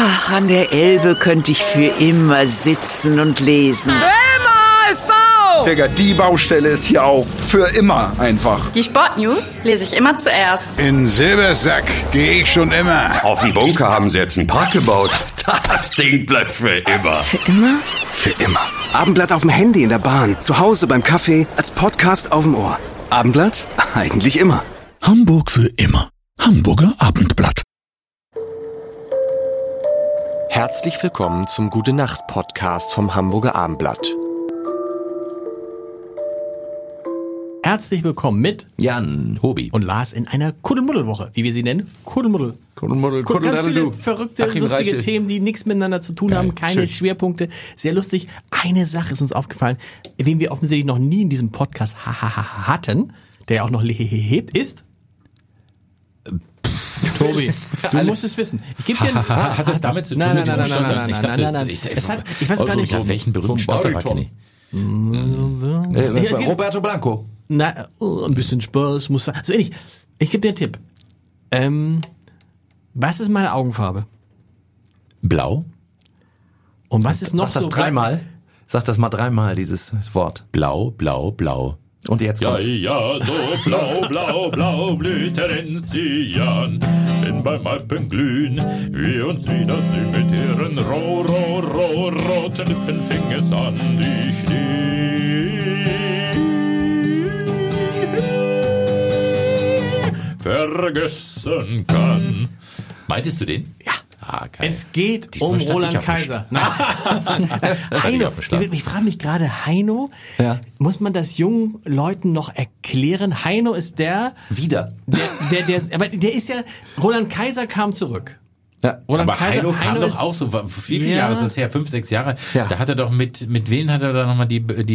Ach, an der Elbe könnte ich für immer sitzen und lesen. Digga, die Baustelle ist hier auch für immer einfach. Die Sportnews lese ich immer zuerst. In Silbersack gehe ich schon immer. Auf dem Bunker haben sie jetzt einen Park gebaut. Das Ding bleibt für immer. Für immer? Für immer. Abendblatt auf dem Handy in der Bahn, zu Hause beim Kaffee, als Podcast auf dem Ohr. Abendblatt? Eigentlich immer. Hamburg für immer. Hamburger Abendblatt. Herzlich willkommen zum Gute-Nacht-Podcast vom Hamburger Abendblatt. Herzlich willkommen mit Jan, Hobi und Lars in einer Kuddelmuddelwoche, wie wir sie nennen. Kuddelmuddel. Ganz viele verrückte, lustige Reiche. Themen, die nichts miteinander zu tun haben, keine Schwerpunkte. Sehr lustig. Eine Sache ist uns aufgefallen, wen wir offensichtlich noch nie in diesem Podcast hatten, der ja auch noch hebt, ist Tobi, du musst es wissen. Ich gebe dir hat das damit zu tun nein, mit diesem Stottern? nein. Ich dachte, Ich weiß gar nicht, welchen berühmten Stotterer kenne ich. Roberto Blanco. Na, ein bisschen Spaß muss sein. So ähnlich. Ich gebe dir einen Tipp. Was ist meine Augenfarbe? Blau? Und was ist noch Sag das so? dreimal. Sag das mal dreimal, dieses Wort. Blau, blau, blau. Und jetzt kommt's. Ja, so blau, blau, blau blüht der Enzian. Denn beim Alpenglühen wir uns wiedersehen mit ihren roten Lippen fing es an, die Schnee vergessen kann. Meintest du den? Ja. Ah, geil. Es geht Diesmal um stand Roland ich auf dem Kaiser. Heino. Ich frage mich gerade, Heino, muss man das jungen Leuten noch erklären? Heino ist der aber der ist ja, Roland Kaiser kam zurück. Ja, Roland aber Kaiser, Heino kam doch auch so, wie viele Jahre ist das her? 5, 6 Jahre? Ja. Da hat er doch mit wem hat er da nochmal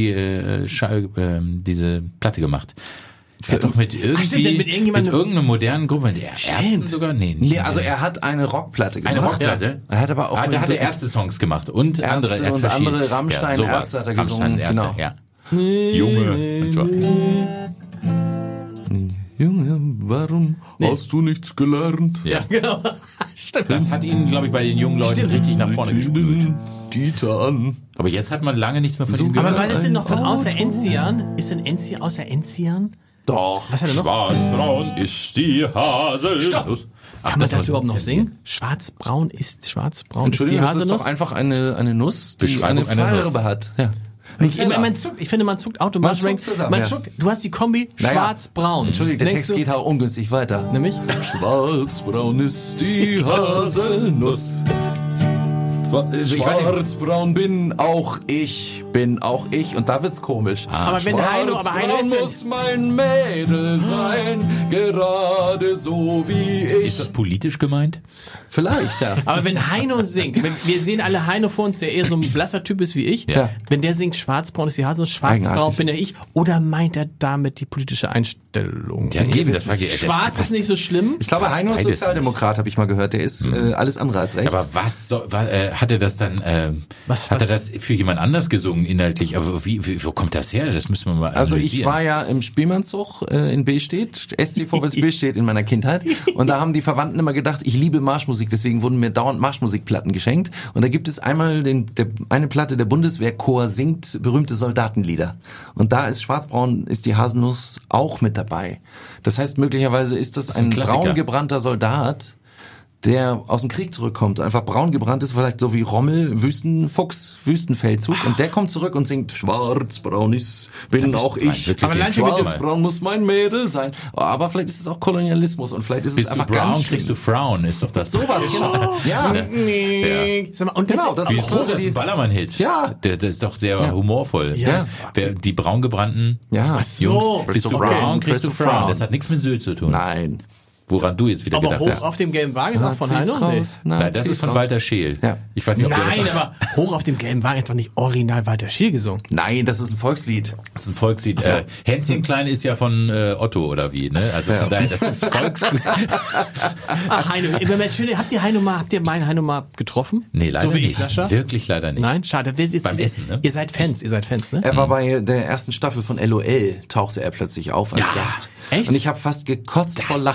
diese Platte gemacht? Er hat doch mit irgendeiner modernen Gruppe, der Ärzten sogar? Nee, also er hat eine Rockplatte gemacht. Eine Rockplatte? Er hat aber auch da hat er Ärzte-Songs gemacht und Ärzte andere Rammstein, Ärzte hat er gesungen. Rammstein, Genau. Ja. Junge. Und so. Junge, warum hast du nichts gelernt? Ja, genau. Stimmt. Das hat ihn, glaube ich, bei den jungen Leuten richtig nach vorne gespült. Dieter an. Aber jetzt hat man lange nichts mehr von ihm gehört. Aber was ist denn noch von außer Enzian? Ist denn Enzian außer Enzian? Doch. Was hat er noch? Schwarzbraun ist die Haselnuss. Stopp. Kann man das überhaupt noch singen? Schwarzbraun ist die Entschuldigung, das ist Haselnuss? doch einfach eine Nuss, die Beschreibung eine einer Farbe Nuss. hat. Ja. Ich finde, man zuckt automatisch. Man zuckt zusammen, Man ja. zuckt, du hast die Kombi schwarz-braun. Entschuldigung, der Denkst Text geht auch ungünstig weiter. Nämlich? Schwarzbraun ist die Haselnuss. Schwarzbraun bin auch ich. Und da wird's komisch. Aber wenn Heino muss mein Mädel sein, gerade so wie ich. Ist das politisch gemeint? Vielleicht, ja. Aber wenn Heino singt, wir sehen alle Heino vor uns, der eher so ein blasser Typ ist wie ich. Ja. Wenn der singt, schwarzbraun ist die Haselnuss, schwarzbraun Eigenartig. bin ja ich. Oder meint er damit die politische Einstellung? Ja, eben, das war Schwarz ist nicht so schlimm. Ich glaube, Heino ist beides Sozialdemokrat, habe ich mal gehört. Der ist alles andere als rechts. Aber was hat er das dann, hat er das für jemand anders gesungen inhaltlich? Aber wo kommt das her? Das müssen wir mal Also analysieren. ich war ja im Spielmannszug in Bestedt, SC Vorwärts Bestedt in meiner Kindheit. Und da haben die Verwandten immer gedacht, ich liebe Marschmusik, deswegen wurden mir dauernd Marschmusikplatten geschenkt. Und da gibt es einmal eine Platte, der Bundeswehrchor singt berühmte Soldatenlieder. Und da ist Schwarzbraun ist die Haselnuss auch mit dabei. Das heißt, möglicherweise ist das ein Klassiker. braun gebrannter Soldat, der aus dem Krieg zurückkommt, einfach braun gebrannt ist, vielleicht so wie Rommel, Wüstenfeldzug. Und der kommt zurück und singt, schwarzbraun bin auch ich. Aber schwarzbraun muss mein Mädel sein. Aber vielleicht ist es auch Kolonialismus und vielleicht ist Bist es einfach du brown, ganz kriegst du frown, ist doch das. sowas, genau. Ja. Sag mal, und Genau, das Wie ist ist das so ein Ballermann-Hit? Ja. Der ist doch sehr humorvoll. Ja. Die braungebrannten Ja. Jungs, bist du Okay. brown, kriegst du frown. Das hat nichts mit Sylt zu tun. Nein. Woran du jetzt wieder aber gedacht hoch hast. auf dem gelben Wagen ist auch von Heino? Nee. Nein, das ist von Walter Scheel. Ja. Ich weiß nicht, ob der Nein, das aber hoch auf dem gelben Wagen ist doch nicht original Walter Scheel gesungen. Nein, das ist ein Volkslied. Das ist ein Volkslied. Hänschen Klein ist ja von Otto oder wie, ne? Also von daher, das ist Volkslied. Ach, Heino, habt ihr meinen Heino mal getroffen? Nee, leider so wie nicht. Ich, Sascha? Wirklich leider nicht. Nein, schade. Beim Essen, ne? Ihr seid Fans, ne? Er war bei der ersten Staffel von LOL, tauchte er plötzlich auf als Gast. Echt? Und ich habe fast gekotzt vor Lachen. war geil.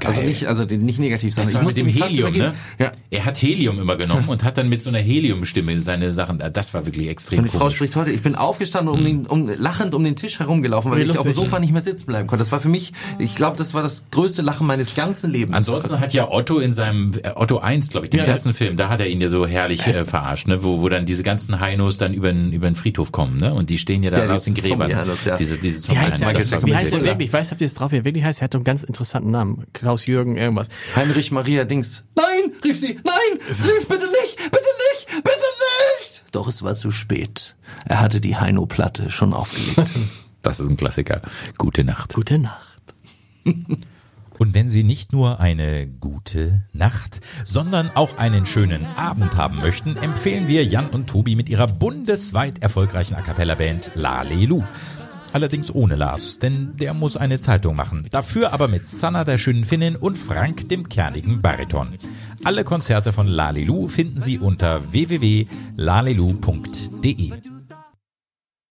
Also nicht negativ, sondern das war ich mit dem Helium, ne? Ja. Er hat Helium immer genommen und hat dann mit so einer Heliumstimme seine Sachen, das war wirklich extrem Und die Frau spricht heute, ich bin aufgestanden lachend um den Tisch herumgelaufen, weil ich auf dem Sofa nicht mehr sitzen bleiben konnte. Das war für mich, ich glaube, das war das größte Lachen meines ganzen Lebens. Ansonsten hat ja Otto in seinem, Otto 1, glaube ich, dem ersten Film, da hat er ihn ja so herrlich verarscht, ne? Wo dann diese ganzen Heinos dann über den Friedhof kommen, ne? Und die stehen ja da aus den Gräbern. Diese wie heißt der wirklich? Ich weiß, habt ihr es drauf, wie er wirklich heißt? Er hat einen ganz interessanten Namen. Klaus-Jürgen, irgendwas. Heinrich Maria Dings. Nein, rief sie. Nein, rief bitte nicht, bitte nicht, bitte nicht. Doch es war zu spät. Er hatte die Heino-Platte schon aufgelegt. Das ist ein Klassiker. Gute Nacht. Gute Nacht. Und wenn Sie nicht nur eine gute Nacht, sondern auch einen schönen Abend haben möchten, empfehlen wir Jan und Tobi mit ihrer bundesweit erfolgreichen A-Cappella-Band Lalelu. Allerdings ohne Lars, denn der muss eine Zeitung machen. Dafür aber mit Sanna, der schönen Finnin, und Frank, dem kernigen Bariton. Alle Konzerte von Lalelu finden Sie unter www.lalelu.de.